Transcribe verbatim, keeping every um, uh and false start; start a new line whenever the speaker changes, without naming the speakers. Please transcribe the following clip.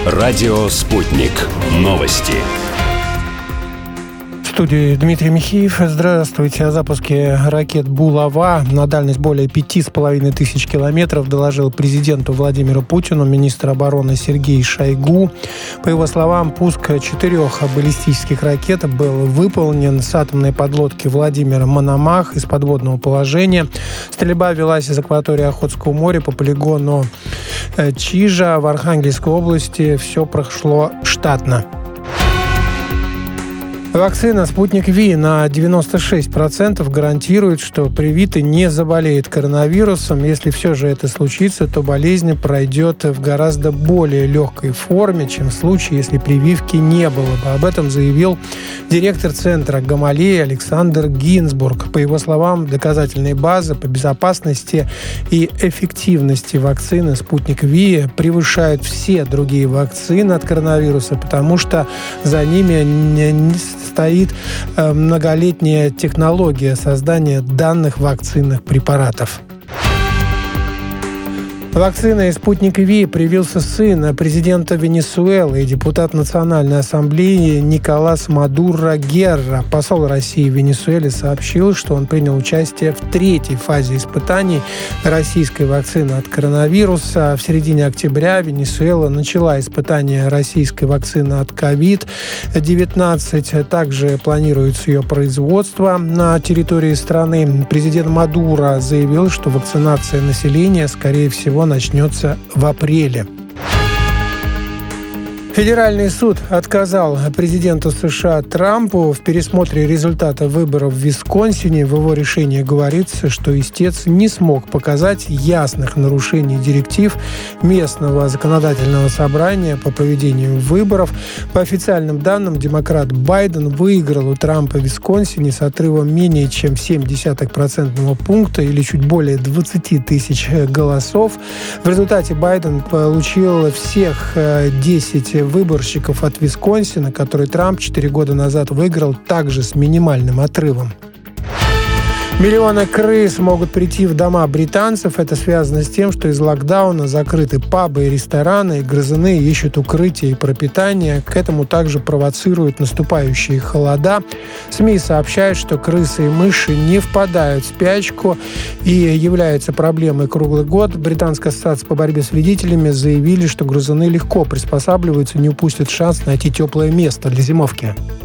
Радио «Спутник». Новости.
В студии Дмитрий Михеев. Здравствуйте. О запуске ракет «Булава» на дальность более пяти с половиной тысяч километров доложил президенту Владимиру Путину министр обороны Сергей Шойгу. По его словам, пуск четырех баллистических ракет был выполнен с атомной подлодки Владимир Мономах из подводного положения. Стрельба велась из акватории Охотского моря по полигону Чижа в Архангельской области. Все прошло штатно. Вакцина «Спутник Ви» на девяносто шесть процентов гарантирует, что привитый не заболеет коронавирусом. Если все же это случится, то болезнь пройдет в гораздо более легкой форме, чем в случае, если прививки не было бы. Об этом заявил директор центра Гамалеи Александр Гинзбург. По его словам, доказательные базы по безопасности и эффективности вакцины «Спутник Ви» превышают все другие вакцины от коронавируса, потому что за ними не стоит многолетняя технология создания данных вакцинных препаратов. Вакциной «Спутник Ви» привился сын президента Венесуэлы и депутат Национальной ассамблеи Николас Мадуро Герра. Посол России в Венесуэле сообщил, что он принял участие в третьей фазе испытаний российской вакцины от коронавируса. В середине октября Венесуэла начала испытания российской вакцины от ковид девятнадцать. Также планируется ее производство на территории страны. Президент Мадуро заявил, что вакцинация населения, скорее всего, начнется в апреле. Федеральный суд отказал президенту США Трампу в пересмотре результата выборов в Висконсине. В его решении говорится, что истец не смог показать ясных нарушений директив местного законодательного собрания по проведению выборов. По официальным данным, демократ Байден выиграл у Трампа в Висконсине с отрывом менее чем семь десятых процентного пункта или чуть более двадцать тысяч голосов. В результате Байден получил всех десять выборщиков от Висконсина, который Трамп четыре года назад выиграл также с минимальным отрывом. Миллионы крыс могут прийти в дома британцев. Это связано с тем, что из локдауна закрыты пабы и рестораны, и грызуны ищут укрытие и пропитание. К этому также провоцируют наступающие холода. СМИ сообщают, что крысы и мыши не впадают в спячку и являются проблемой круглый год. Британская ассоциация по борьбе с вредителями заявили, что грызуны легко приспосабливаются и не упустят шанс найти теплое место для зимовки.